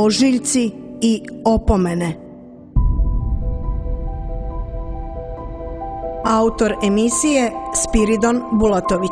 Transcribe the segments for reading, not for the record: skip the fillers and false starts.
ožiljci i opomene. Autor emisije Spiridon Bulatović.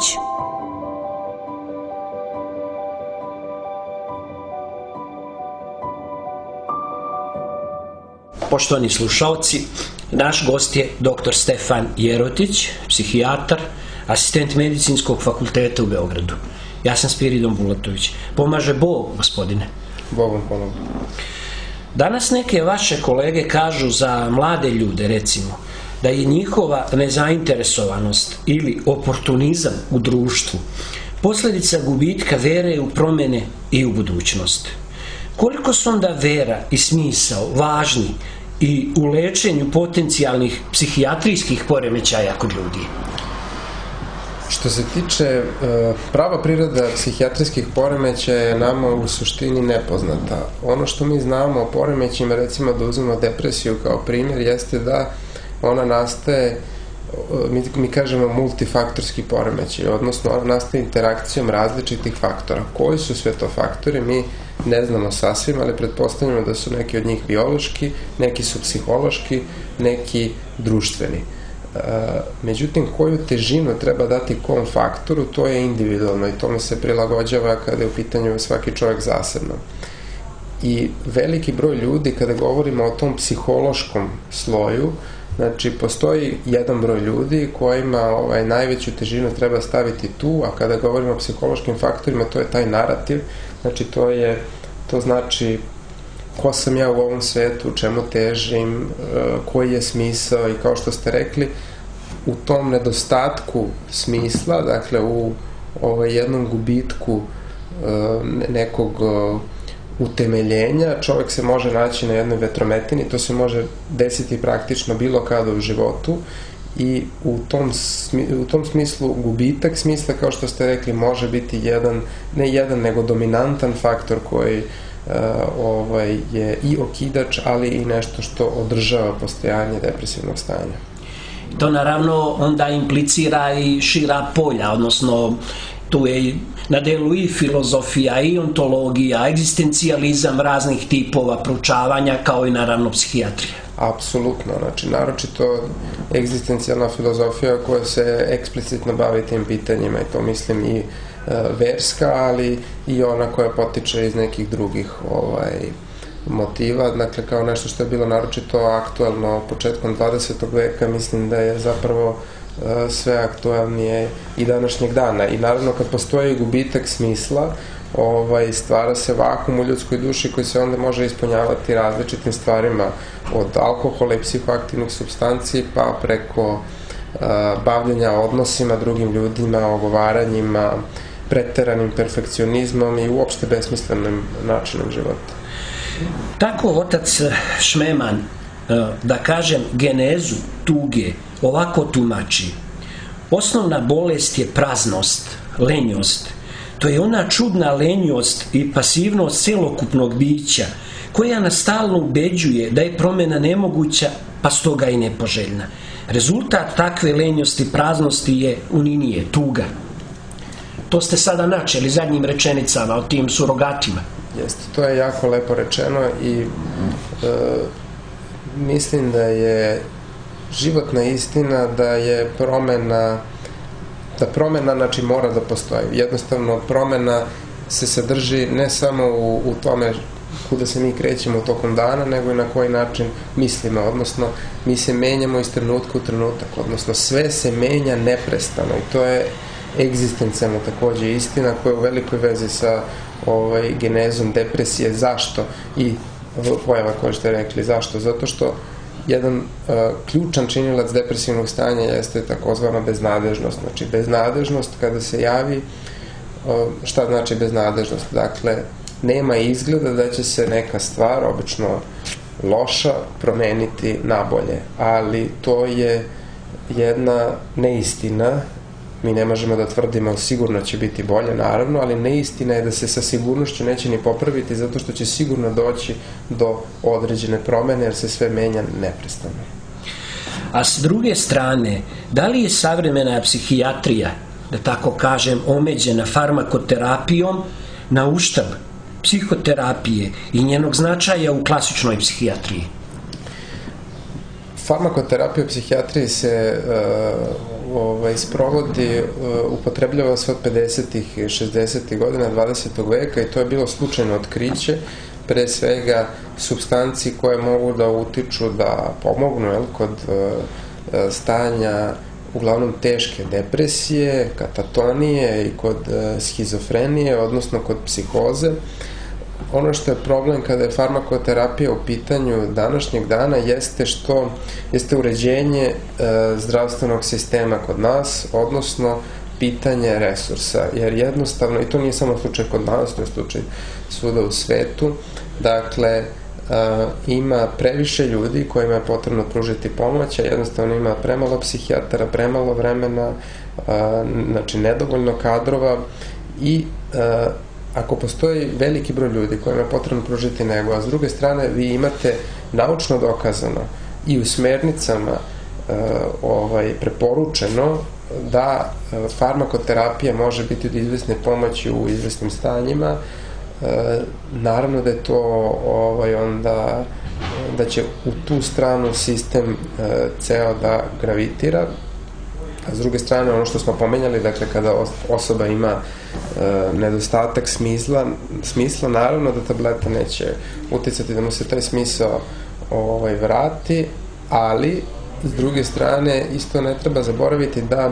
Poštovani slušalci, naš gost je dr. Stefan Jerotić, psihijatar, asistent Medicinskog fakulteta u Beogradu. Ja sam Spiridon Bulatović. Pomaže Bog, gospodine. Bogom pomogu. Danas neke vaše kolege kažu za mlade ljude, recimo, da je njihova nezainteresovanost ili oportunizam u društvu posljedica gubitka vere u promjene i u budućnost. Koliko su onda vera i smisao važni i u lečenju potencijalnih psihijatrijskih poremećaja kod ljudi? Što se tiče prava priroda psihijatrijskih poremećaja je nama u suštini nepoznata. Ono što mi znamo o poremećima, recimo da uzmemo depresiju kao primjer, jeste da ona nastaje, mi kažemo multifaktorski poremećaj, odnosno ona nastaje interakcijom različitih faktora. Koji su sve to faktori, mi ne znamo sasvim, ali pretpostavljamo da su neki od njih biološki, neki su psihološki, neki društveni. Međutim, koju težinu treba dati kom faktoru, to je individualno i tome se prilagođava kada je u pitanju svaki čovjek zasebno. I veliki broj ljudi, kada govorimo o tom psihološkom sloju, znači postoji jedan broj ljudi kojima najveću težinu treba staviti tu, a kada govorimo o psihološkim faktorima, to je taj narativ, znači to znači ko sam ja u ovom svetu, čemu težim, koji je smisao i kao što ste rekli, u tom nedostatku smisla, dakle u jednom gubitku nekog utemeljenja, čovjek se može naći na jednoj vetrometini, to se može desiti praktično bilo kada u životu i u tom smislu gubitak smisla, kao što ste rekli, može biti ne jedan, nego dominantan faktor koji je i okidač, ali i nešto što održava postojanje depresivnog stanja. To naravno onda implicira i šira polja, odnosno tu je na delu i filozofija, i ontologija, egzistencijalizam raznih tipova proučavanja, kao i naravno psihijatrija. Apsolutno, znači naročito egzistencijalna filozofija koja se eksplicitno bavi tim pitanjima i to mislim i verska, ali i ona koja potiče iz nekih drugih motiva, dakle kao nešto što je bilo naročito aktualno početkom 20. veka, mislim da je zapravo sve aktualnije i današnjeg dana. I naravno kad postoji gubitak smisla, stvara se vakum u ljudskoj duši koji se onda može ispunjavati različitim stvarima, od alkohola i psihoaktivnih supstanci pa preko bavljenja odnosima drugim ljudima, ogovaranjima, preteranim perfekcionizmom i uopšte besmislenim načinom života. Tako otac Šmeman, da kažem, genezu tuge ovako tumači. Osnovna bolest je praznost, lenjost. To je ona čudna lenjost i pasivnost celokupnog bića koja nas stalno ubeđuje da je promjena nemoguća, pa stoga i nepoželjna. Rezultat takve lenjosti i praznosti je uninije, tuga. To ste sada načeli zadnjim rečenicama o tim surogatima. Jeste, to je jako lepo rečeno i mislim da je životna istina da je promjena znači mora da postoji. Jednostavno promjena se sadrži ne samo u tome kuda se mi krećemo tokom dana, nego i na koji način mislimo, odnosno mi se menjamo iz trenutka u trenutak, odnosno sve se menja neprestano i to je egzistencijalno takođe istina koja je u velikoj vezi sa genezom depresije. Zašto? I pojava koja ste rekli, zašto? Zato što jedan ključan činilac depresivnog stanja jeste takozvana beznadežnost. Znači, beznadežnost kada se javi, šta znači beznadežnost? Dakle, nema izgleda da će se neka stvar, obično loša, promeniti nabolje, ali to je jedna neistina. Mi ne možemo da tvrdimo sigurno će biti bolje, naravno, ali neistina je da se sa sigurnošću neće ni popraviti zato što će sigurno doći do određene promene jer se sve menja neprestano. A s druge strane, da li je savremena psihijatrija, da tako kažem, omeđena farmakoterapijom na uštrb psihoterapije i njenog značaja u klasičnoj psihijatriji? Farmakoterapija u psihijatriji se sprovodi, upotrebljava se od 50. i 60. godina 20. veka i to je bilo slučajno otkriće, pre svega supstanci koje mogu da utiču, da pomognu kod stanja uglavnom teške depresije, katatonije i kod schizofrenije, odnosno kod psihoze. Ono što je problem kada je farmakoterapija u pitanju današnjeg dana jeste uređenje zdravstvenog sistema kod nas, odnosno pitanje resursa, jer jednostavno, i to nije samo slučaj kod nas, to je slučaj svuda u svetu, dakle, ima previše ljudi kojima je potrebno pružiti pomoć, a jednostavno ima premalo psihijatara, premalo vremena, znači nedovoljno kadrova i ako postoji veliki broj ljudi kojima je potrebno pružiti nego, a s druge strane vi imate naučno dokazano i u smernicama preporučeno da farmakoterapija može biti od izvesne pomoći u izvesnim stanjima, naravno da je to onda da će u tu stranu sistem ceo da gravitira, a s druge strane ono što smo pomenjali, dakle kada osoba ima nedostatak smisla, naravno da tableta neće uticati da mu se taj smisao vrati, ali s druge strane isto ne treba zaboraviti da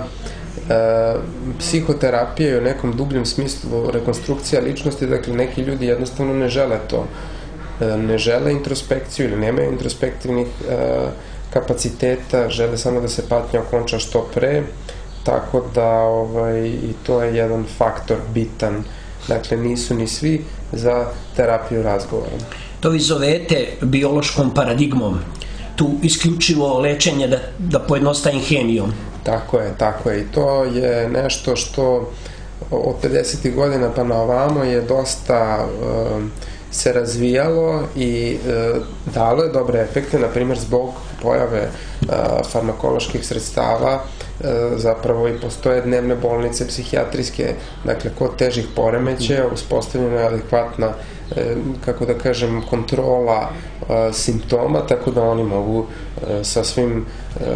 psihoterapija je u nekom dubljem smislu rekonstrukcija ličnosti, dakle neki ljudi jednostavno ne žele to, ne žele introspekciju ili nemaju introspektivnih kapaciteta, žele samo da se patnja okonča što pre, tako da i to je jedan faktor bitan, dakle nisu ni svi za terapiju razgovorom. To vi zovete biološkom paradigmom, tu isključivo lečenje da pojednostavim hemijom. Tako je i to je nešto što od 50. godina pa na ovamo je dosta se razvijalo i dalo je dobre efekte, na primjer zbog pojave farmakoloških sredstava zapravo i postoje dnevne bolnice psihijatrijske, dakle kod težih poremećaja uspostavljena je adekvatna, kako da kažem, kontrola simptoma, tako da oni mogu sasvim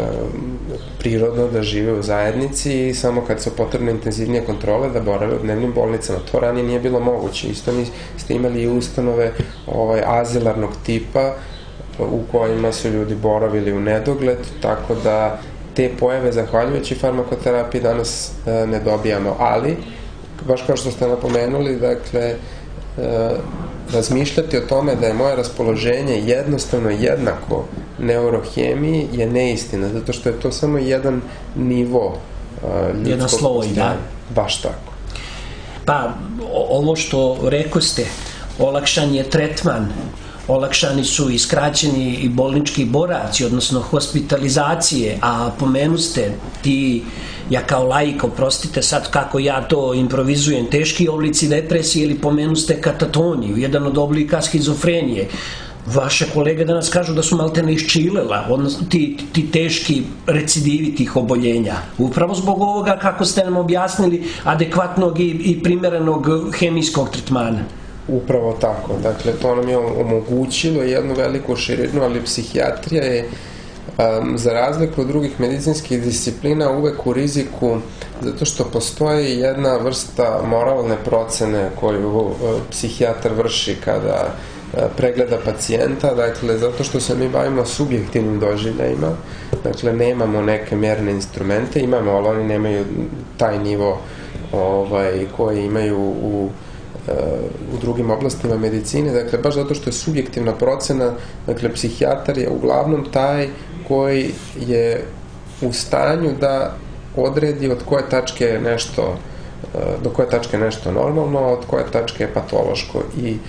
prirodno da žive u zajednici i samo kad su potrebne intenzivnije kontrole da borave u dnevnim bolnicama. To ranije nije bilo moguće. Isto ste imali i ustanove azilarnog tipa u kojima su ljudi boravili u nedogled, tako da te pojave, zahvaljujući farmakoterapiji, danas ne dobijamo, ali, baš kao što ste napomenuli, dakle, razmišljati o tome da je moje raspoloženje jednostavno jednako neurohemiji je neistina, zato što je to samo jedan nivo ljudskog postojanja. Baš tako. Pa, ovo što rekoste, olakšan je tretman, olakšani su i skraćeni i bolnički boravci, odnosno hospitalizacije, a pomenuste ti, ja kao laik, oprostite sad kako ja to improvizujem, teški oblici depresije ili pomenuste katatoniju, jedan od oblika schizofrenije. Vaše kolege danas kažu da su maltene iščilela, odnosno ti teški recidivi tih oboljenja. Upravo zbog ovoga, kako ste nam objasnili, adekvatnog i primerenog hemijskog tretmana. Upravo tako. Dakle, to nam je omogućilo jednu veliku širinu, ali psihijatrija je za razliku od drugih medicinskih disciplina uvek u riziku, zato što postoji jedna vrsta moralne procene koju psihijatar vrši kada pregleda pacijenta, dakle, zato što se mi bavimo subjektivnim doživljajima, dakle, nemamo neke mjerne instrumente, imamo, ali oni nemaju taj nivo koji imaju u drugim oblastima medicine, dakle, baš zato što je subjektivna procena, dakle, psihijatar je uglavnom taj koji je u stanju da odredi od koje tačke je nešto, do koje tačke je nešto normalno, a od koje tačke je patološko i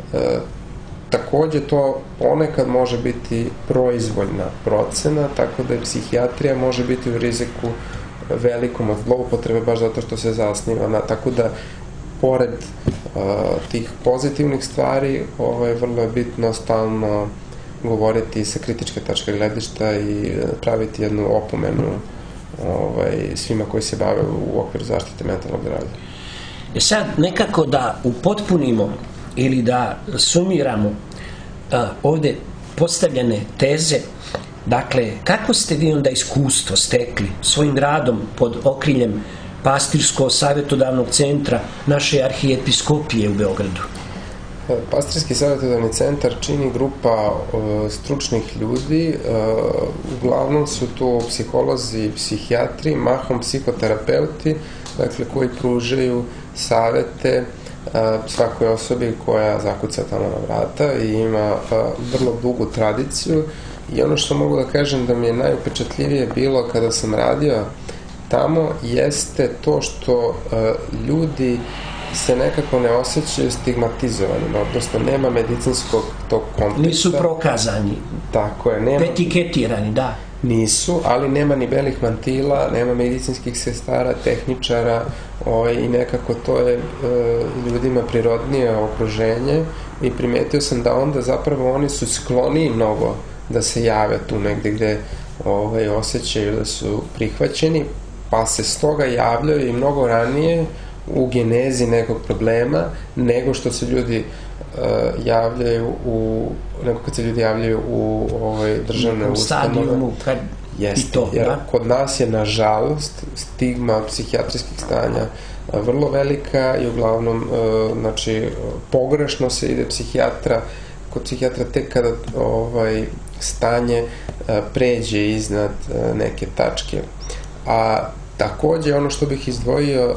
takođe to ponekad može biti proizvoljna procena, tako da je psihijatrija može biti u riziku velikom od zloupotrebe baš zato što se zasniva na, tako da pored tih pozitivnih stvari vrlo je bitno stalno govoriti sa kritičke tačke gledišta i praviti jednu opomenu svima koji se bave u okviru zaštite mentalnog zdravlja. Sad nekako da upotpunimo ili da sumiramo ovdje postavljene teze, dakle, kako ste vi onda iskustvo stekli svojim radom pod okriljem Pastirsko-savjetodavnog centra naše arhijepiskopije u Beogradu? Pastirski savjetodavni centar čini grupa stručnih ljudi, uglavnom su tu psiholozi i psihijatri, mahom psihoterapeuti, dakle, koji pružaju savete svakoj osobi koja zakuca tamo na vrata i ima vrlo dugu tradiciju. I ono što mogu da kažem da mi je najupečatljivije bilo kada sam radio tamo jeste to što ljudi se nekako ne osjećaju stigmatizovanima, odnosno nema medicinskog tog konteksta. Nisu prokazani. Tako je. Nema, etiketirani, da. Nisu, ali nema ni belih mantila, nema medicinskih sestara, tehničara, i nekako to je ljudima prirodnije okruženje i primetio sam da onda zapravo oni su skloniji mnogo da se jave tu negde gde osjećaju da su prihvaćeni, pa se stoga javljaju i mnogo ranije u genezi nekog problema nego što se ljudi javljaju kad se ljudi javljaju u državne ustanove. Jeste, jer kod nas je nažalost stigma psihijatrijskih stanja vrlo velika i uglavnom pogrešno se ide kod psihijatra tek kada stanje pređe iznad neke tačke. A takođe ono što bih izdvojio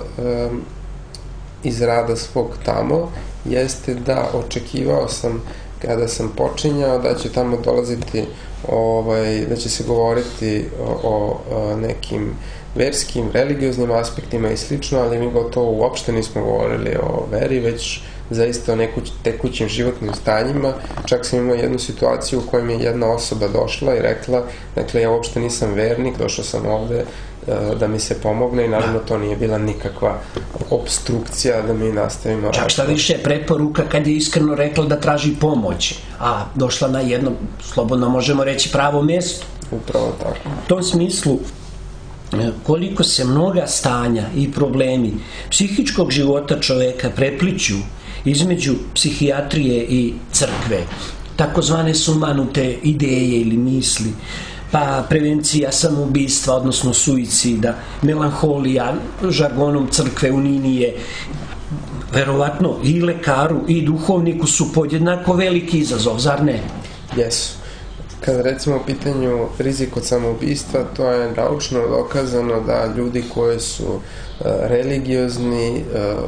iz rada svog tamo jeste da očekivao sam kada sam počinjao da će tamo dolaziti da će se govoriti o nekim verskim, religioznim aspektima i slično, ali mi gotovo uopšte nismo govorili o veri, već zaista o tekućim životnim stanjima. Čak sam imao jednu situaciju u kojoj mi je jedna osoba došla i rekla, dakle, ja uopšte nisam vernik, došao sam ovde da mi se pomogne i naravno to nije bila nikakva obstrukcija da mi nastavimo. Čak šta više preporuka kad je iskreno rekla da traži pomoć, a došla na jedno, slobodno možemo reći, pravo mjesto. Upravo tako. U tom smislu, koliko se mnoga stanja i problemi psihičkog života čoveka prepliću između psihijatrije i crkve, takozvane sumanute ideje ili misli, pa prevencija samoubistva, odnosno suicida, melanholija, žargonom crkve, uninije, verovatno i lekaru i duhovniku su podjednako veliki izazov, zar ne? Jesu. Kada recimo u pitanju rizik od samoubistva, to je naučno dokazano da ljudi koji su religiozni,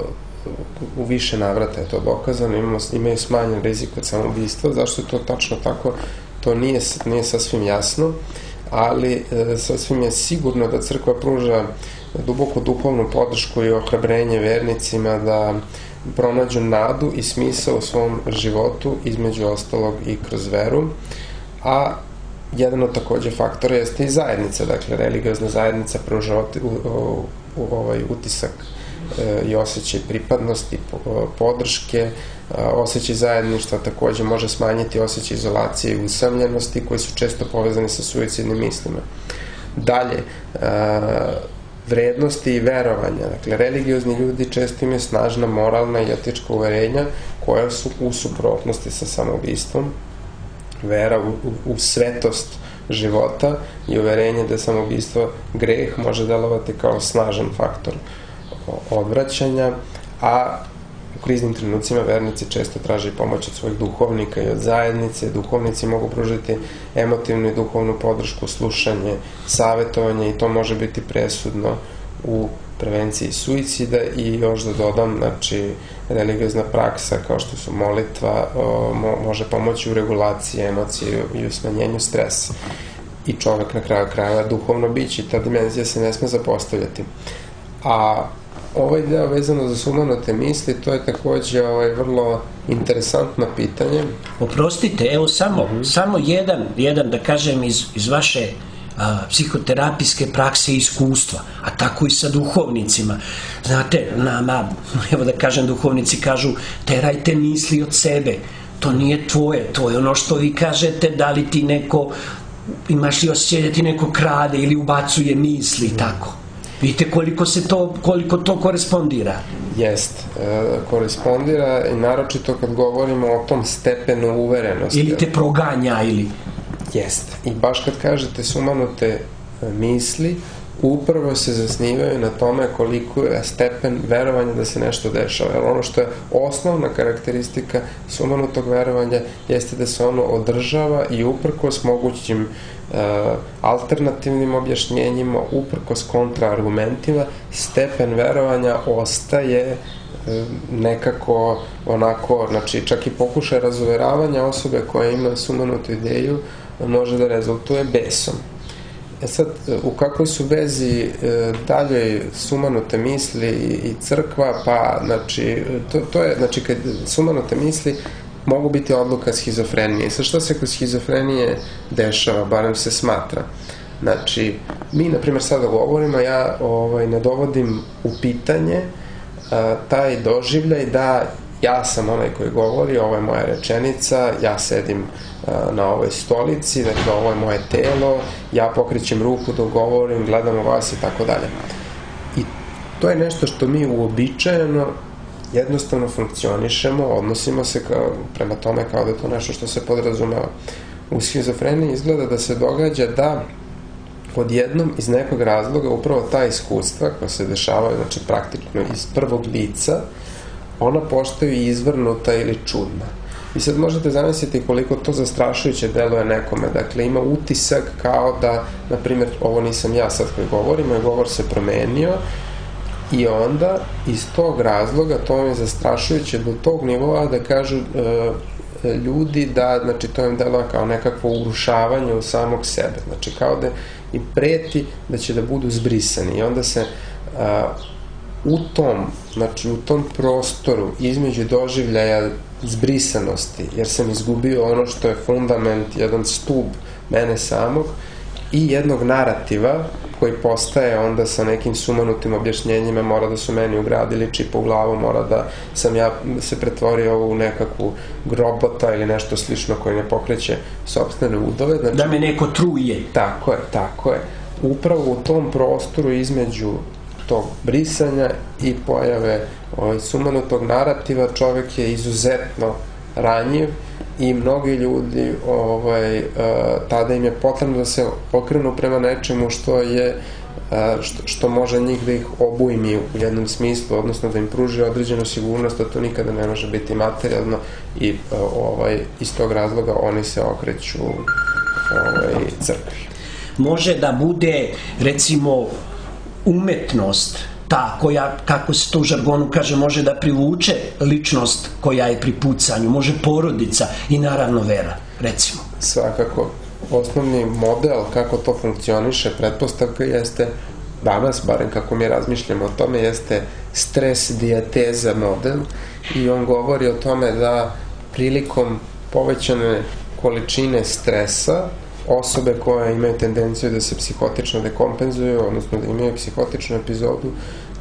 u više navrata je to dokazano, imaju smanjen rizik od samoubistva. Zašto je to tačno tako? To nije sasvim jasno, ali sasvim je sigurno da crkva pruža duboku duhovnu podršku i ohrabrenje vernicima da pronađu nadu i smisao u svom životu, između ostalog i kroz veru. A jedan od takođe faktora jeste i zajednica, dakle religiozna zajednica pruža utisak i osjećaj pripadnosti, podrške, osjećaj zajedništva takođe može smanjiti osjećaj izolacije i usamljenosti koji su često povezani sa suicidnim mislima. Dalje, vrednosti i verovanja, dakle religiozni ljudi često imaju snažna moralna i etička uverenja koja su u suprotnosti sa samoubistvom. Vera u svetost života i uverenje da je samoubistvo greh može delovati kao snažan faktor odvraćanja, a u kriznim trenucima vernici često traže pomoć od svojih duhovnika i od zajednice. Duhovnici mogu pružiti emotivnu i duhovnu podršku, slušanje, savjetovanje i to može biti presudno u prevenciji suicida. I još da dodam, znači, religiozna praksa kao što su molitva može pomoći u regulaciji emocije i u smanjenju stresa. I čovek na kraju krajeva duhovno biće, ta dimenzija se ne sme zapostavljati. A ovaj deo vezano za sumanute misli, to je takođe vrlo interesantno pitanje. Oprostite, evo samo jedan da kažem iz vaše psihoterapijske prakse i iskustva, a tako i sa duhovnicima. Znate, evo da kažem, duhovnici kažu terajte misli od sebe, to nije tvoje, to je ono što vi kažete, da li ti neko, imaš li osjećaj da ti neko krade ili ubacuje misli i tako. Vidite koliko to korespondira. Jest, korespondira i naročito kad govorimo o tom stepenu uverenosti. Ili te proganja, ili... Jest. I baš kad kažete sumanute misli, upravo se zasnivaju na tome koliko je stepen verovanja da se nešto dešava. Jer ono što je osnovna karakteristika sumanutog verovanja jeste da se ono održava i uprkos mogućim alternativnim objašnjenjima, uprkos kontraargumentima, stepen verovanja ostaje nekako onako, znači čak i pokušaj razuveravanja osobe koja ima sumanutu ideju može da rezultuje besom. Sad, u kakvoj su vezi daljoj sumanute misli i crkva, pa, znači, to je, znači, kad sumanute misli mogu biti odluka schizofrenije. Sad, što se kod schizofrenije dešava, barem se smatra? Znači, mi, na primjer, sada govorimo, ja ne dovodim u pitanje taj doživljaj da ja sam onaj koji govori, ovo je moja rečenica, ja sedim na ovoj stolici, dakle ovo je moje telo, ja pokrećem ruku dok govorim, gledam u vas i tako dalje. I to je nešto što mi uobičajeno jednostavno funkcionišemo, odnosimo se prema tome kao da je to nešto što se podrazumeva. U schizofreniji izgleda da se događa da odjednom iz nekog razloga upravo ta iskustva koja se dešavaju, znači praktično iz prvog lica, ona postaju izvrnuta ili čudna. I sad možete zamisliti koliko to zastrašujuće deluje nekome. Dakle, ima utisak kao da, na primjer, ovo nisam ja sad koji govorim, moj govor se promenio i onda iz tog razloga to je zastrašujuće do tog nivoa da kažu ljudi da, znači, to im deluje kao nekakvo urušavanje u samog sebe. Znači, kao da im preti da će da budu zbrisani. I onda se u tom prostoru između doživljaja zbrisanosti, jer sam izgubio ono što je fundament, jedan stub mene samog i jednog narativa koji postaje onda sa nekim sumanutim objašnjenjima, mora da su meni ugradili čip u glavu, mora da sam ja se pretvorio u nekakvu robota ili nešto slično koji ne pokreće sopstvene udove. Znači, da me neko truje. Tako je. Upravo u tom prostoru između tog brisanja i pojave sumanutog narativa čovek je izuzetno ranjiv i mnogi ljudi tada im je potrebno da se okrenu prema nečemu što može njih da ih obujmi u jednom smislu, odnosno da im pruži određenu sigurnost, da to nikada ne može biti materijalno i iz tog razloga oni se okreću crkvi. Može da bude, recimo, umetnost ta koja, kako se to u žargonu kaže, može da privuče ličnost koja je pri pucanju, može porodica i naravno vera, recimo. Svakako. Osnovni model kako to funkcioniše, pretpostavka jeste, danas, barem kako mi razmišljamo o tome, jeste stres dijateza model i on govori o tome da prilikom povećane količine stresa osobe koje imaju tendenciju da se psihotično dekompenzuju, odnosno da imaju psihotičnu epizodu,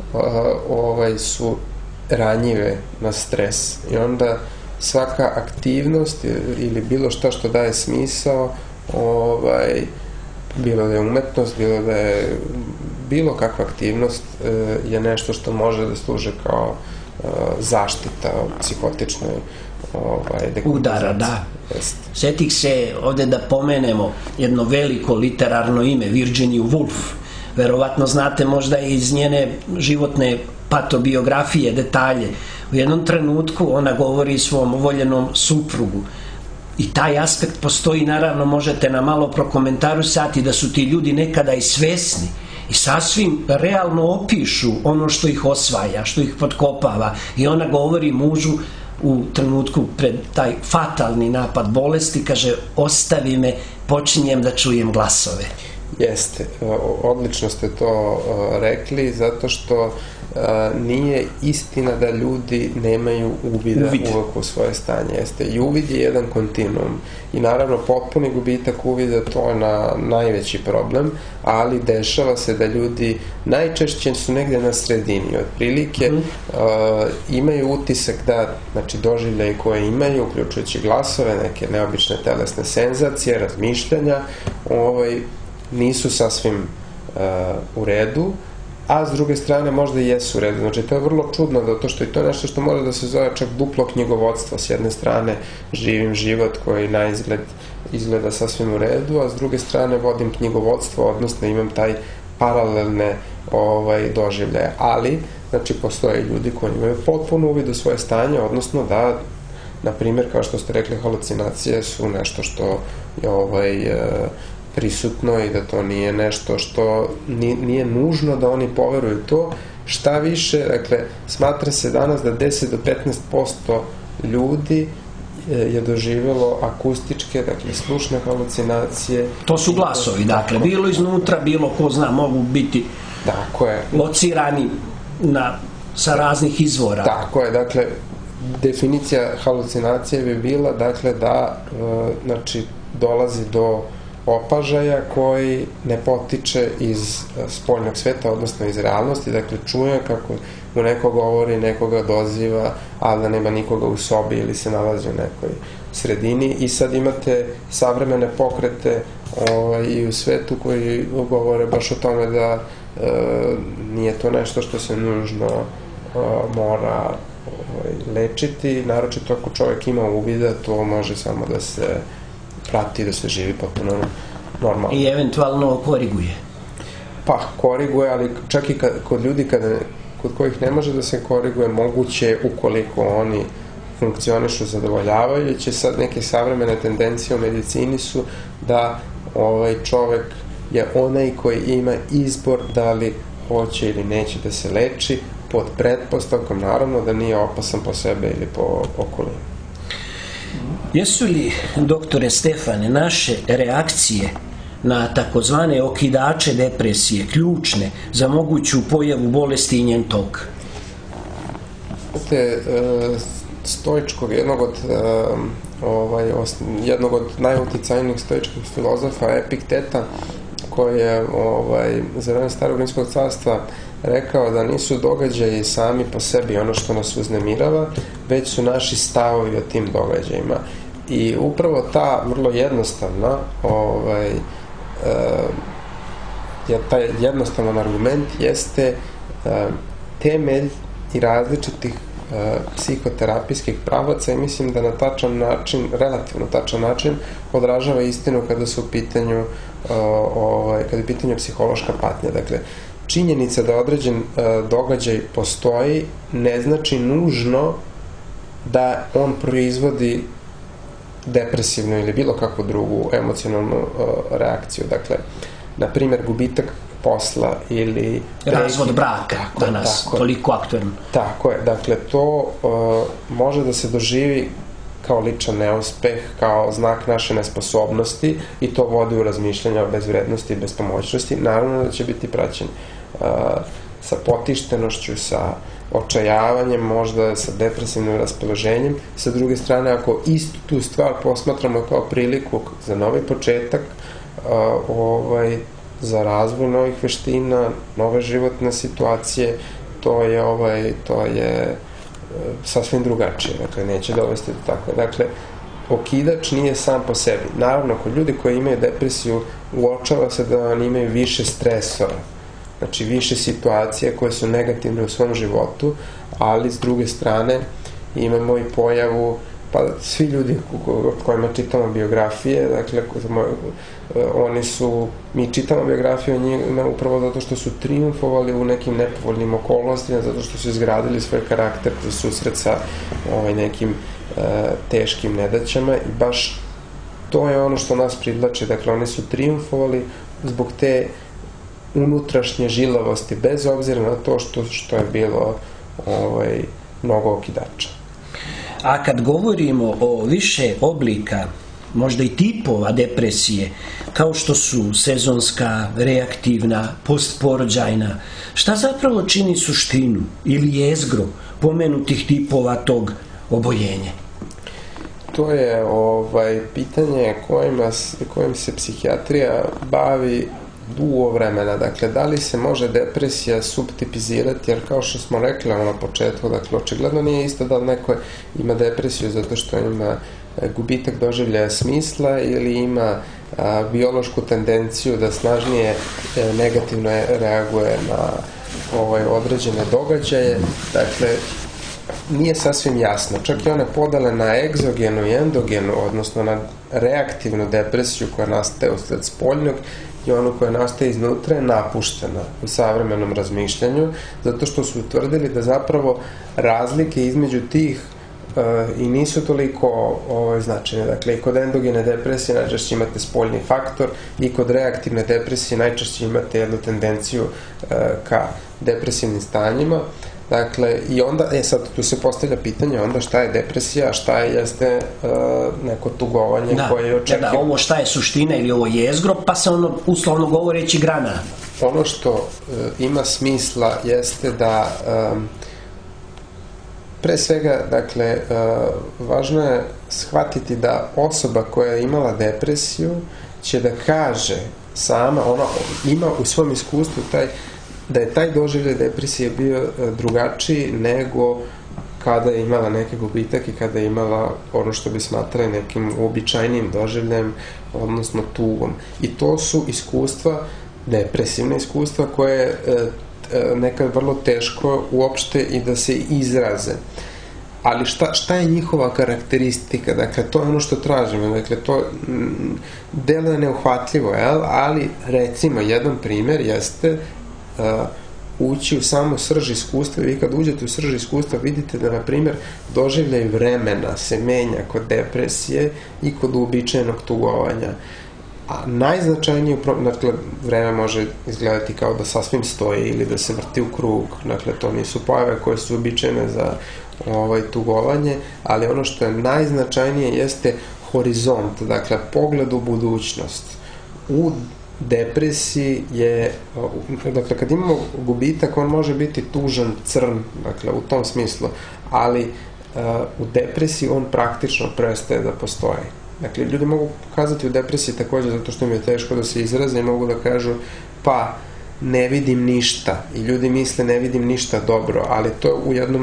su ranjive na stres. I onda svaka aktivnost ili bilo šta što daje smisao, bilo da je umetnost, bilo da je bilo kakva aktivnost, je nešto što može da služe kao zaštita od psihotičnoj udara, da. Sjetih se ovde da pomenemo jedno veliko literarno ime, Virginia Woolf. Verovatno znate možda iz njene životne patobiografije detalje. U jednom trenutku ona govori svom voljenom suprugu i taj aspekt postoji, naravno možete na malo prokomentarisati da su ti ljudi nekada i svesni i sasvim realno opišu ono što ih osvaja, što ih potkopava i ona govori mužu u trenutku pred taj fatalni napad bolesti, kaže, ostavi me, počinjem da čujem glasove. Jeste, odlično ste to rekli, zato što nije istina da ljudi nemaju uvida uvek u svoje stanje. Jeste, i uvid je jedan kontinuum i naravno potpuni gubitak uvida, to je najveći problem, ali dešava se da ljudi najčešće su negde na sredini, otprilike imaju utisak da, znači, doživljaje koje imaju, uključujući glasove, neke neobične telesne senzacije, razmišljanja, nisu sasvim u redu a s druge strane možda i jesu u redu. Znači, to je vrlo čudno, zato što i to je nešto što može da se zove čak duplo knjigovodstvo. S jedne strane živim život koji na izgled izgleda sasvim u redu, a s druge strane vodim knjigovodstvo, odnosno imam taj paralelne doživljaje. Ali, znači, postoje ljudi koji imaju potpuno uvid u svoje stanje, odnosno da, na primjer, kao što ste rekli, halucinacije su nešto što je prisutno i da to nije nešto što nije nužno da oni poveruju to. Šta više, dakle, smatra se danas da 10 do 15% ljudi je doživjelo akustičke, dakle, slušne halucinacije. To su glasovi, dakle, bilo iznutra, bilo, ko zna, mogu biti locirani sa raznih izvora. Tako je, dakle, definicija halucinacije bi bila, dakle, da, znači, dolazi do opažaja koji ne potiče iz spoljnog sveta, odnosno iz realnosti, dakle, čuje kako mu neko govori, nekoga doziva, ali da nema nikoga u sobi ili se nalazi u nekoj sredini. I sad imate savremene pokrete i u svetu koji govore baš o tome da nije to nešto što se nužno mora lečiti, naročito ako čovjek ima uvida, to može samo da se prati, da se živi potpuno normalno. I eventualno koriguje. Pa, koriguje, ali čak i kod ljudi kod kojih ne može da se koriguje, moguće ukoliko oni funkcionišu zadovoljavajuće. Sad neke savremene tendencije u medicini su da čovek je onaj koji ima izbor da li hoće ili neće da se leči, pod pretpostavkom naravno da nije opasan po sebe ili po okolini. Jesu li, doktore Stefane, naše reakcije na takozvane okidače depresije ključne za moguću pojavu bolesti i njen tok? Stoičkog, jednog od najuticajnijih stoičkih filozofa, Epikteta, koji je za vreme Starog Rimskog carstva rekao da nisu događaji sami po sebi ono što nas uznemirava, već su naši stavovi o tim događajima. I upravo ta vrlo jednostavna taj jednostavan argument jeste temelj i različitih psihoterapijskih pravaca i mislim da na tačan način, relativno tačan način, odražava istinu kada su u pitanju kada je u pitanju psihološka patnja. Dakle, činjenica da određen događaj postoji ne znači nužno da on proizvodi depresivnu ili bilo kakvu drugu emocionalnu reakciju. Dakle, na primjer, gubitak posla ili razvod braka danas, toliko aktuelno. Tako je, dakle, to može da se doživi kao ličan neuspeh, kao znak naše nesposobnosti i to vodi u razmišljanja o bezvrednosti i bespomoćnosti. Naravno da će biti praćen sa potištenošću, sa očajavanjem, možda sa depresivnim raspoloženjem. Sa druge strane, ako istu tu stvar posmatramo kao priliku za novi početak, za razvoj novih veština, nove životne situacije, to je sasvim drugačije. Dakle, neće dovesti do tako. Dakle, okidač nije sam po sebi. Naravno, kod ljudi koji imaju depresiju, uočava se da oni imaju više stresora. Znači, više situacije koje su negativne u svom životu, ali s druge strane imamo i pojavu, pa svi ljudi kojima čitamo biografije, dakle, mi čitamo biografiju o njima upravo zato što su triumfovali u nekim nepovoljnim okolnostima, zato što su izgradili svoj karakter za susret sa nekim teškim nedaćama i baš to je ono što nas privlači. Dakle, oni su triumfovali zbog te unutrašnje žilavosti, bez obzira na to što je bilo mnogo okidača. A kad govorimo o više oblika, možda i tipova depresije, kao što su sezonska, reaktivna, postporođajna, šta zapravo čini suštinu ili jezgro pomenutih tipova tog oboljenja? To je pitanje kojim se psihijatrija bavi dugo vremena. Dakle, da li se može depresija subtipizirati, jer kao što smo rekli na početku, dakle, očigledno nije isto da li neko ima depresiju zato što ima gubitak doživljaja smisla ili ima biološku tendenciju da snažnije negativno reaguje na određene događaje, dakle, nije sasvim jasno. Čak i one podele na egzogenu i endogenu, odnosno na reaktivnu depresiju koja nastaje usled spoljnog i onu koja nastaje iznutra je napuštena u savremenom razmišljanju, zato što su utvrdili da zapravo razlike između tih i nisu toliko značajne. Dakle, i kod endogene depresije najčešće imate spoljni faktor i kod reaktivne depresije najčešće imate jednu tendenciju ka depresivnim stanjima. Dakle, i onda, sad tu se postavlja pitanje onda šta je depresija, a šta jeste neko tugovanje koje je očekivano. Da, ovo šta je suština ili ovo jezgro, pa se ono uslovno govoreći grana. Ono što ima smisla jeste da pre svega, dakle, važno je shvatiti da osoba koja je imala depresiju će da kaže sama, ona ima u svom iskustvu da je taj doživljaj depresije bio drugačiji nego kada je imala neki gubitak i kada je imala ono što bi smatrali nekim uobičajnim doživljajem, odnosno tugom. I to su iskustva, depresivne iskustva, koje nekad vrlo teško uopšte i da se izraze. Ali šta je njihova karakteristika? Dakle, to je ono što tražimo. Dakle, to deluje neuhvatljivo, ali recimo jedan primer jeste ući u samu srž iskustva. Vi kad uđete u srž iskustva vidite da, na primjer, doživljaj vremena se menja kod depresije i kod uobičajenog tugovanja. A najznačajnije, dakle, vreme može izgledati kao da sasvim stoji ili da se vrti u krug. Dakle, to nisu pojave koje su uobičajene za tugovanje, ali ono što je najznačajnije jeste horizont, dakle, pogled u budućnost. U depresiji je, dakle, kad imamo gubitak, on može biti tužan, crn, dakle, u tom smislu, ali u depresiji on praktično prestaje da postoji. Dakle, ljudi mogu kazati u depresiji također zato što im je teško da se izraze i mogu da kažu, pa ne vidim ništa, i ljudi misle ne vidim ništa dobro, ali to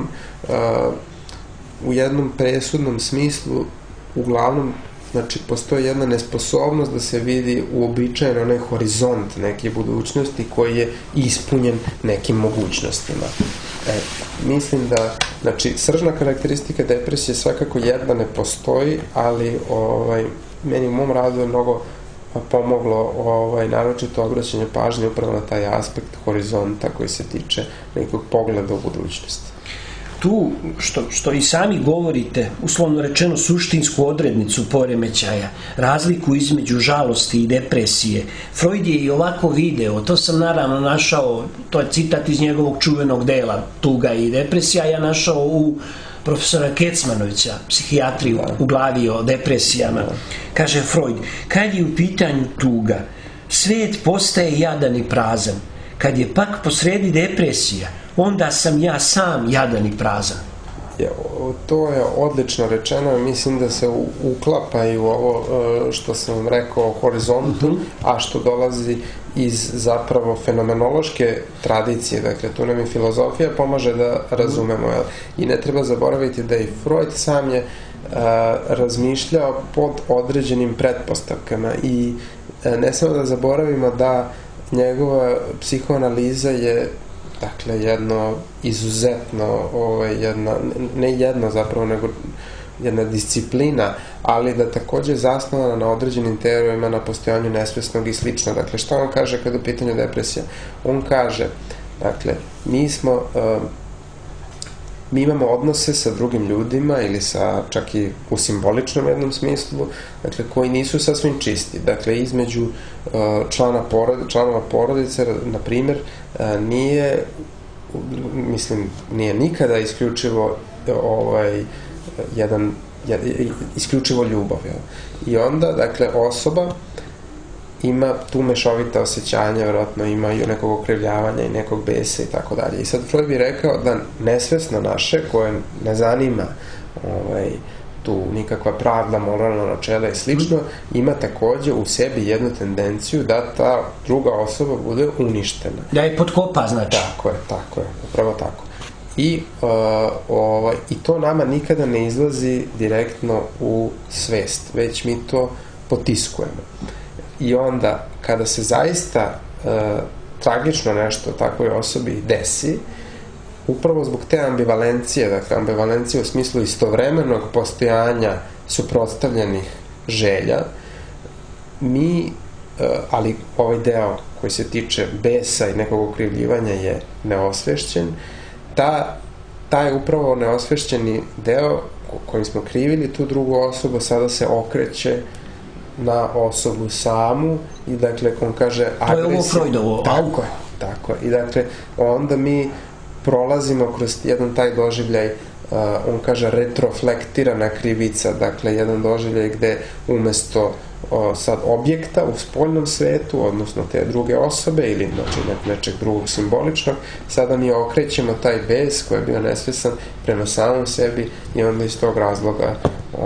u jednom presudnom smislu uglavnom, znači, postoji jedna nesposobnost da se vidi uobičajen onaj horizont neke budućnosti koji je ispunjen nekim mogućnostima. Mislim da, znači, sržna karakteristika depresije svakako jedna ne postoji, ali meni u mom radu je mnogo pomoglo naročito obraćanje pažnje upravo na taj aspekt horizonta koji se tiče nekog pogleda u budućnosti. Tu, što i sami govorite, uslovno rečeno suštinsku odrednicu poremećaja, razliku između žalosti i depresije, Freud je i ovako video, to sam naravno našao, to je citat iz njegovog čuvenog dela Tuga i depresija, ja našao u profesora Kecmanovića, psihijatriju, u glavi o depresijama. Kaže Freud, kad je u pitanju tuga, svijet postaje jadan i prazan. Kad je pak posredi depresija, onda sam ja sam jadan i prazan. To je odlično rečeno, mislim da se uklapa i u ovo što sam vam rekao o horizontu, a što dolazi iz zapravo fenomenološke tradicije, dakle tu nam i filozofija pomaže da razumemo. I ne treba zaboraviti da i Freud sam je razmišljao pod određenim pretpostavkama i ne samo da zaboravimo da njegova psihoanaliza je, dakle, jedno izuzetno, ne jedno zapravo, nego jedna disciplina, ali da takođe zasnovana na određenim teorijama, na postojanju nesvesnog i slično. Dakle, šta on kaže kada je u pitanju depresija? On kaže, dakle, mi imamo odnose sa drugim ljudima ili čak i u simboličnom jednom smislu, dakle, koji nisu sasvim čisti. Dakle, između članova porodice, na primjer, nije nikada isključivo isključivo ljubav. I onda, dakle, osoba ima tu mešovita osjećanja, vjerojatno ima i nekog okrivljavanja i nekog besa i tako dalje. I sad Freud bi rekao da nesvesno naše, koje ne zanima tu nikakva pravda, moralna načela i slično, ima takođe u sebi jednu tendenciju da ta druga osoba bude uništena. Da je potkopa, znači. Tako je, upravo tako. I to nama nikada ne izlazi direktno u svest, već mi to potiskujemo. I onda, kada se zaista tragično nešto takvoj osobi desi, upravo zbog te ambivalencije, dakle ambivalencije u smislu istovremenog postojanja suprotstavljenih želja, ali ovaj deo koji se tiče besa i nekog okrivljivanja je neosvešćen, taj upravo neosvešćeni deo kojim smo krivili tu drugu osobu sada se okreće na osobu samu i dakle, on kaže agresija. To je ovo Freudovo. Tako je. I dakle, onda mi prolazimo kroz jedan taj doživljaj, on kaže retroflektirana krivica, dakle, jedan doživljaj gde umesto sad objekta u spoljnom svetu, odnosno te druge osobe ili nečeg drugog simboličnog, sada mi okrećemo taj bes koji je bio nesvestan prema samom sebi i onda iz tog razloga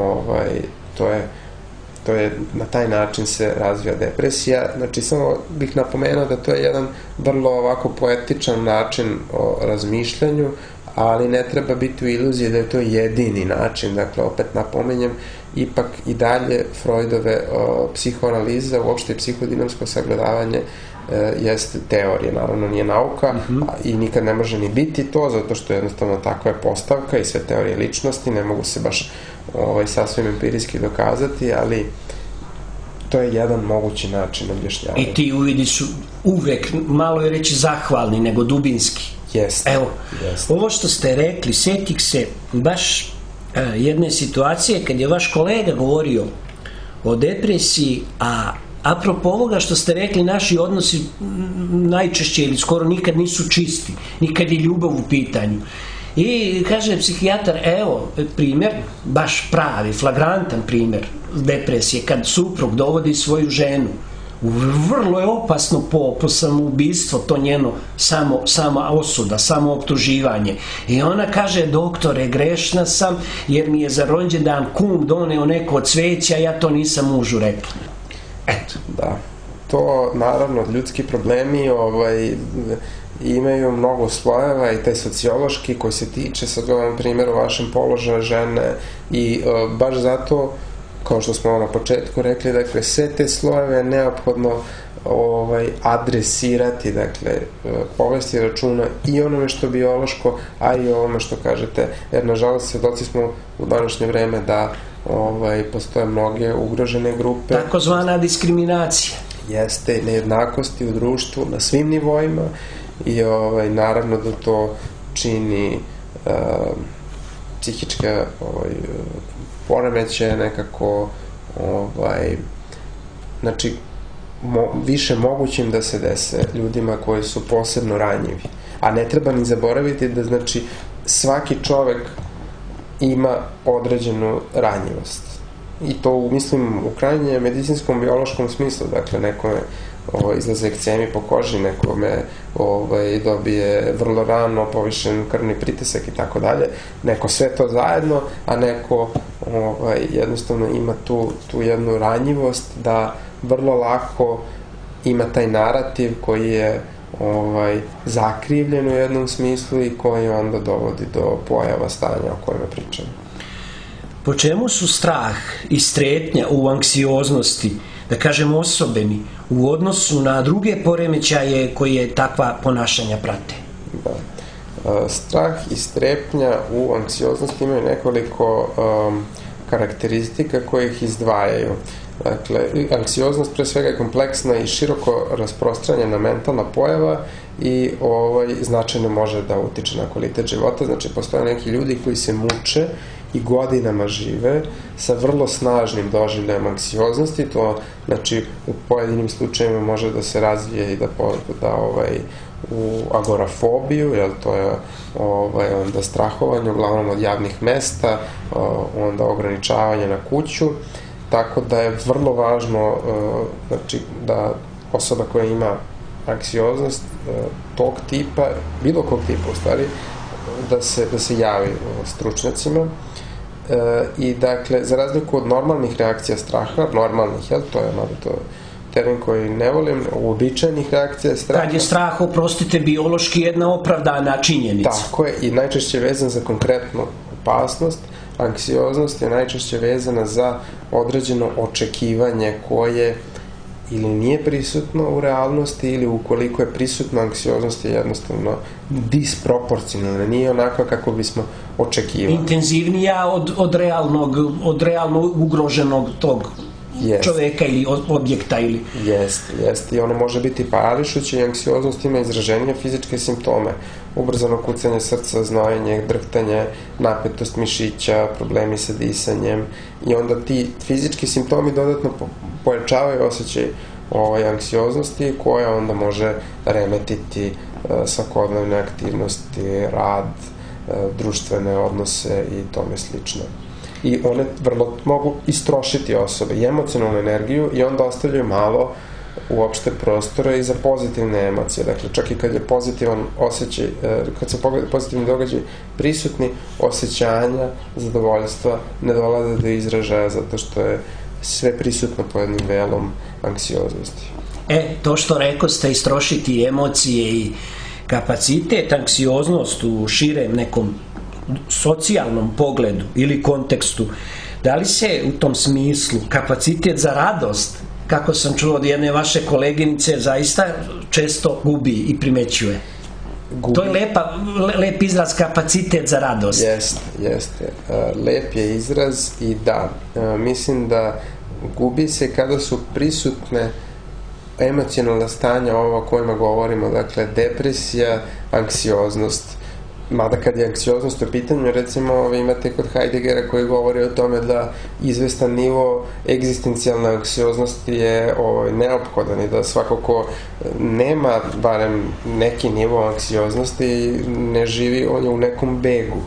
to je na taj način se razvija depresija. Znači, samo bih napomenuo da to je jedan vrlo ovako poetičan način o razmišljanju, ali ne treba biti u iluziji da je to jedini način. Dakle, opet napomenjem, ipak i dalje Freudove psihoanaliza, uopšte psihodinamsko sagledavanje jeste teorija, naravno nije nauka i nikad ne može ni biti to, zato što jednostavno takva je postavka i sve teorije ličnosti ne mogu se baš sasvim empirijski dokazati, ali to je jedan mogući način objašnjavanja. I ti uvidi su uvek, malo je reći zahvalni, nego dubinski. Jeste. Evo, ovo što ste rekli, setih se baš jedne situacije kad je vaš kolega govorio o depresiji, a apropo ovoga što ste rekli, naši odnosi najčešće ili skoro nikad nisu čisti, nikad je ljubav u pitanju. I kaže psihijatar, evo primjer, baš pravi, flagrantan primjer depresije, kad suprug dovodi svoju ženu, vrlo je opasno po samoubistvo, to njeno sama osuda, samo optuživanje. I ona kaže, doktore, grešna sam jer mi je za rođendan kum doneo neko cveće, a ja to nisam mužu rekla. Eto. Da, to naravno ljudski problemi imaju mnogo slojeva i taj sociološki koji se tiče, sad ovom primjeru vašem položaju žene i baš zato, kao što smo na početku rekli, dakle, sve te slojeve je neophodno adresirati, dakle, povesti računa i onome što biološko, a i onome što kažete, jer nažalost svedoci smo u današnje vreme da postoje mnoge ugrožene grupe. Takozvana diskriminacija. Jeste, nejednakosti u društvu na svim nivoima i naravno da to čini psihičke poremeće nekako znači više mogućim da se dese ljudima koji su posebno ranjivi. A ne treba ni zaboraviti da znači svaki čovek ima određenu ranjivost. I to, mislim, u krajnje medicinskom, biološkom smislu. Dakle, nekome izlaze ekcemi po koži, nekome dobije vrlo rano povišen krvni pritisak i tako dalje. Neko sve to zajedno, a neko jednostavno ima tu jednu ranjivost da vrlo lako ima taj narativ koji je zakrivljen u jednom smislu i koji onda dovodi do pojava stanja o kojima pričamo. Po čemu su strah i strepnja u anksioznosti, da kažem osobeni, u odnosu na druge poremećaje koje takva ponašanja prate? Da. Strah i strepnja u anksioznosti imaju nekoliko karakteristika koje ih izdvajaju. Dakle, anksioznost pre svega je kompleksna i široko rasprostranjena mentalna pojava i značajno može da utiče na kvalitet života. Znači, postoje neki ljudi koji se muče i godinama žive sa vrlo snažnim doživljajem anksioznosti. To, znači, u pojedinim slučajima može da se razvije i da u agorafobiju, jer to je onda strahovanje, uglavnom od javnih mesta, onda ograničavanje na kuću. Tako da je vrlo važno znači, da osoba koja ima anksioznost tog tipa, bilo kog tipa u stvari, da se javi stručnjacima. I dakle, za razliku od normalnih reakcija straha, normalnih, to je termin koji ne volim, uobičajenih reakcija straha. Kad je strah, oprostite, biološki jedna opravdana činjenica. Tako je, i najčešće vezan za konkretnu opasnost. Anksioznost je najčešće vezana za određeno očekivanje koje ili nije prisutno u realnosti, ili ukoliko je prisutno, anksioznost je jednostavno disproporcionalna, nije onako kako bismo očekivali. Intenzivnija od realno ugroženog tog čoveka ili objekta ili... Jeste. I ono može biti parališuće i anksioznost ima izraženije fizičke simptome. Ubrzano kucanje srca, znojenje, drhtanje, napetost mišića, problemi sa disanjem i onda ti fizički simptomi dodatno pojačavaju osjećaj anksioznosti koja onda može remetiti svakodnevne aktivnosti, rad, društvene odnose i tome slično. I one vrlo mogu istrošiti osobe i emocionalnu energiju i onda ostavljaju malo uopšte prostora i za pozitivne emocije. Dakle, čak i kad je pozitivan osjećaj, kad se pozitivni događaj prisutni, osjećanja, zadovoljstva ne dolaze do izražaja zato što je sve prisutno pod jednim velom anksioznosti. To što rekoste, istrošiti emocije i kapacitet, anksioznost u širem nekom socijalnom pogledu ili kontekstu, da li se u tom smislu kapacitet za radost, kako sam čuo od jedne vaše koleginice, zaista često gubi i primećuje? To je lep izraz, kapacitet za radost. Jeste. Lep je izraz i da, mislim da gubi se kada su prisutne emocionalna stanja o kojima govorimo, dakle depresija, anksioznost. Mada kad je anksioznost u pitanju, recimo imate kod Heideggera koji govori o tome da izvestan nivo egzistencijalne anksioznosti je neophodan i da svako ko nema barem neki nivo anksioznosti ne živi, on je u nekom begu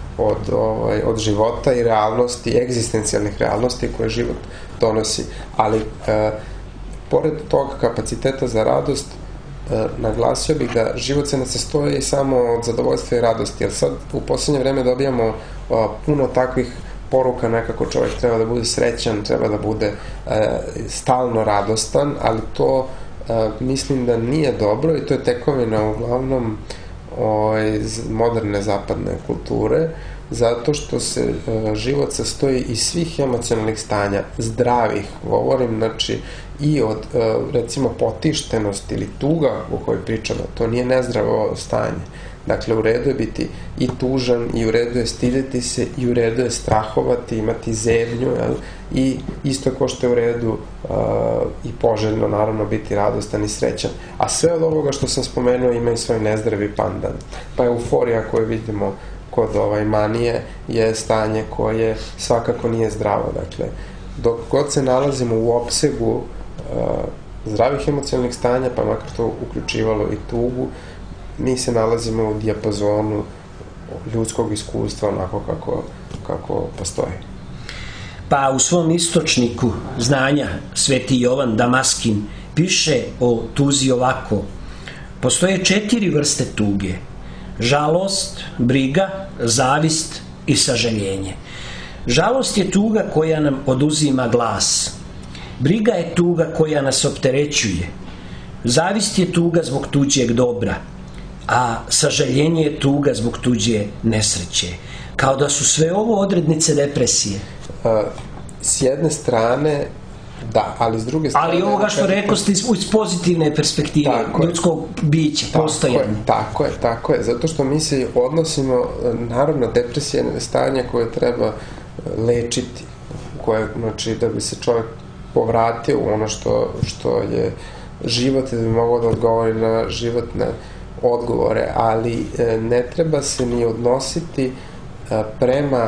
od života i realnosti, egzistencijalnih realnosti koje život donosi. Ali pored tog kapaciteta za radost, naglasio bih da život se ne sastoji samo od zadovoljstva i radosti, jer sad u posljednje vreme dobijamo puno takvih poruka, nekako čovjek treba da bude srećan, treba da bude stalno radostan, ali to mislim da nije dobro i to je tekovina uglavnom moderne zapadne kulture, zato što se život sastoji iz svih emocionalnih stanja, zdravih, govorim, znači i od, recimo, potištenosti ili tuga o kojoj pričamo, to nije nezdravo stanje. Dakle, u redu je biti i tužan, i u redu je stideti se, i u redu je strahovati, imati zebnju, i isto kao što je u redu i poželjno, naravno, biti radostan i srećan. A sve od ovoga što sam spomenuo ima i svoj nezdravi pandan. Pa euforija koju vidimo kod manije je stanje koje svakako nije zdravo. Dakle, dok god se nalazimo u opsegu zdravih emocionalnih stanja, pa makar to uključivalo i tugu, mi se nalazimo u dijapazonu ljudskog iskustva onako kako postoji. Pa u svom istočniku znanja Sveti Jovan Damaskin piše o tuzi ovako: postoje 4 vrste tuge: žalost, briga, zavist i sažaljenje. Žalost je tuga koja nam oduzima glas. Briga je tuga koja nas opterećuje. Zavist je tuga zbog tuđeg dobra, a sažaljenje je tuga zbog tuđe nesreće. Kao da su sve ovo odrednice depresije. S jedne strane, da, ali s druge strane... Ali ovoga što rekao ste iz pozitivne perspektive ljudskog bića, postojanja. Tako je, zato što mi se odnosimo, naravno, depresija je stanje koje treba lečiti, koje, znači, da bi se čovjek povratio u ono što je život i da bi mogao da odgovori na životne odgovore, ali ne treba se ni odnositi prema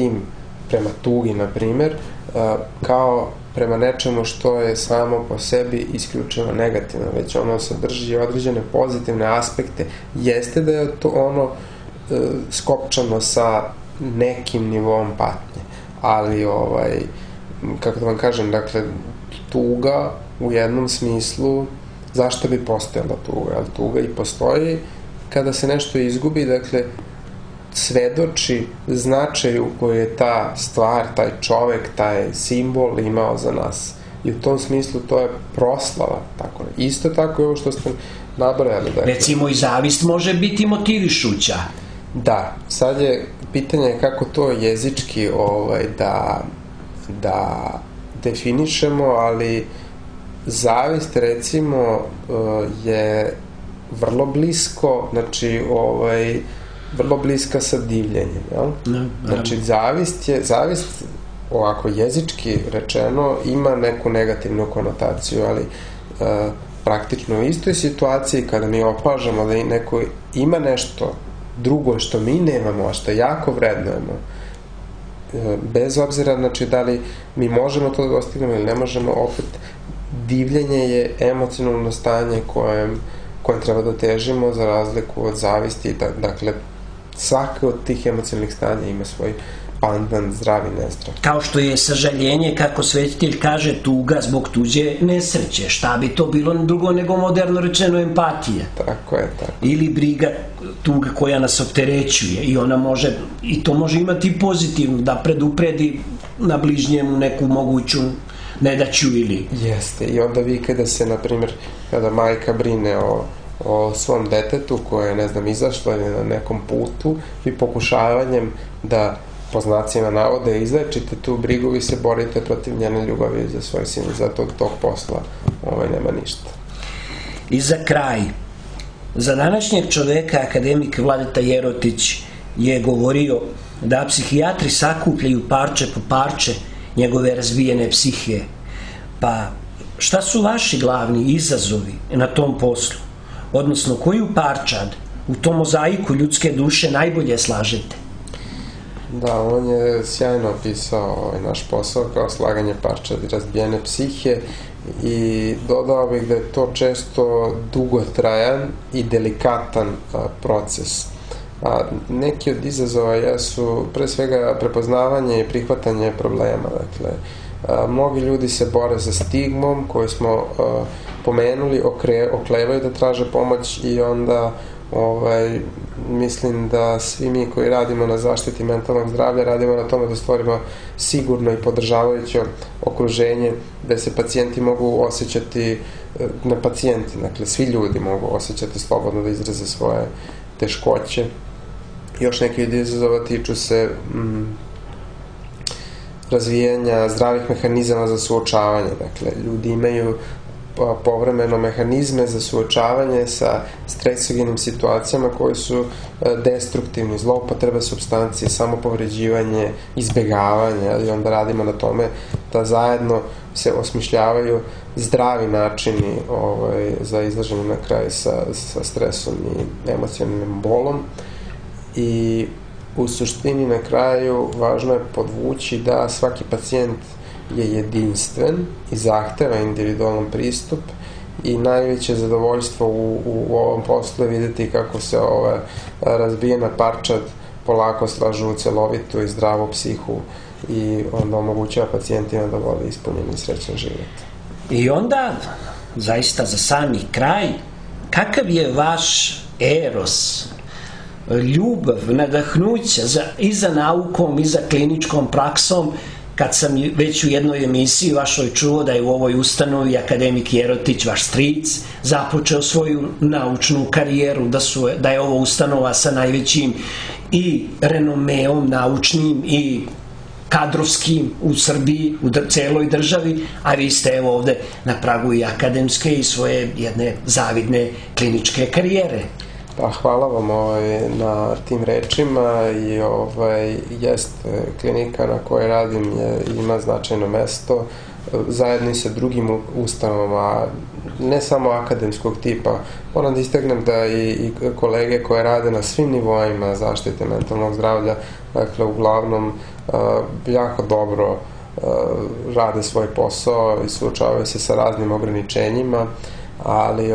tugi, na primjer, kao prema nečemu što je samo po sebi isključivo negativno, već ono sadrži određene pozitivne aspekte. Jeste da je to ono skopčano sa nekim nivom patnje, ali kako da vam kažem, dakle, tuga u jednom smislu, zašto bi postojala tuga? Ali tuga i postoji kada se nešto izgubi, dakle, svedoči značaju koju je ta stvar, taj čovek, taj simbol imao za nas. I u tom smislu to je proslava. Tako. Isto tako je ovo što ste nabrojali. Dakle. Recimo i zavist može biti motivišuća. Da, sad je pitanje kako to jezički da definišemo, ali zavist recimo je vrlo blisko, znači vrlo bliska sa divljenjem, jel? Znači zavist ovako jezički rečeno ima neku negativnu konotaciju, ali praktično u istoj situaciji kada mi opažamo da neko ima nešto drugo što mi nemamo, a što jako vrednujemo, bez obzira, znači, da li mi možemo to da dostignemo ili ne možemo, opet divljenje je emocionalno stanje kojem treba da težimo za razliku od zavisti. Dakle, svaka od tih emocionalnih stanja ima svoj pandan, zdravi nezdrav. Kao što je sažaljenje, kako svetitelj kaže, tuga zbog tuđe nesreće. Šta bi to bilo drugo nego moderno rečeno empatija? Tako je, tako. Ili briga, tuga koja nas opterećuje i ona može, i to može imati pozitivno, da predupredi na bližnjemu neku moguću nedaću ili... Jeste, i onda vi kada se, na primjer, kada majka brine o svom detetu koje je, ne znam, izašlo na nekom putu, vi pokušavanjem da po znacima navode izlečite tu brigu, vi se borite protiv njene ljubavi za svoj sin, zato od tog posla nema ništa. I za kraj, za današnjeg čoveka akademik Vladeta Jerotić je govorio da psihijatri sakupljaju parče po parče njegove razbijene psihije. Pa šta su vaši glavni izazovi na tom poslu? Odnosno, koju parčad u tom mozaiku ljudske duše najbolje slažete? Da, on je sjajno opisao naš posao kao slaganje parčadi razbijene psihe i dodao bih da je to često dugotrajan i delikatan proces. Neki od izazova jesu pre svega prepoznavanje i prihvatanje problema. Dakle, mnogi ljudi se bore sa stigmom koju smo pomenuli, oklevaju da traže pomoć i onda mislim da svi mi koji radimo na zaštiti mentalnog zdravlja radimo na tome da stvorimo sigurno i podržavajuće okruženje gde se pacijenti mogu osjećati, ne pacijenti, dakle svi ljudi mogu osjećati slobodno da izraze svoje teškoće. Još neki od izazova tiču se razvijanja zdravih mehanizama za suočavanje. Dakle, ljudi imaju povremeno mehanizme za suočavanje sa stresogenim situacijama koje su destruktivni, zloupotreba supstancije, samopovređivanje, izbegavanje, i onda radimo na tome da zajedno se osmišljavaju zdravi načini za izlaženje na kraj sa stresom i emocionalnim bolom. I u suštini na kraju važno je podvući da svaki pacijent je jedinstven i zahteva individualan pristup i najveće zadovoljstvo u ovom poslu je vidjeti kako se ova razbijena parčad polako slažu u celovitu i zdravu psihu i onda omogućava pacijentima da vode ispunjen i srećan život. I onda, zaista za sami kraj, kakav je vaš eros, ljubav, nadahnuće i za naukom i za kliničkom praksom, kad sam već u jednoj emisiji vašoj čuo da je u ovoj ustanovi akademik Jerotić, vaš stric, započeo svoju naučnu karijeru, da je ovo ustanova sa najvećim i renomeom naučnim i kadrovskim u Srbiji, u celoj državi, a vi ste evo ovde na pragu i akademske i svoje jedne zavidne kliničke karijere. Pa hvala vam na tim rečima i jest klinika na kojoj radim ima značajno mesto zajedno i sa drugim ustanovama, ne samo akademskog tipa. Moram da istaknem da i kolege koje rade na svim nivoima zaštite mentalnog zdravlja, dakle uglavnom jako dobro rade svoj posao i suočavaju se sa raznim ograničenjima, ali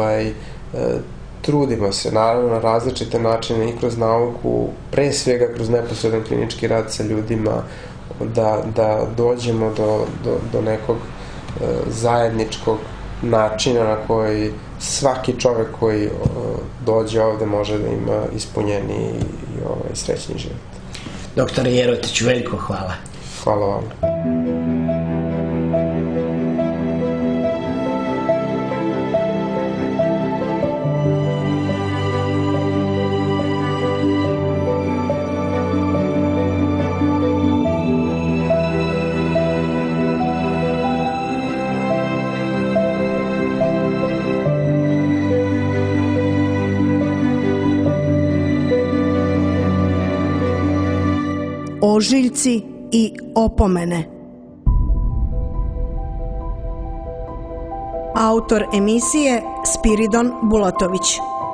trudimo se, naravno, na različite načine i kroz nauku, pre svega kroz neposredan klinički rad sa ljudima, da dođemo do nekog zajedničkog načina na koji svaki čovek koji dođe ovde može da ima ispunjeni i srećni život. Doktore Jerotiću, veliko hvala. Hvala vam. ožiljci i opomene. Autor emisije Spiridon Bulatović.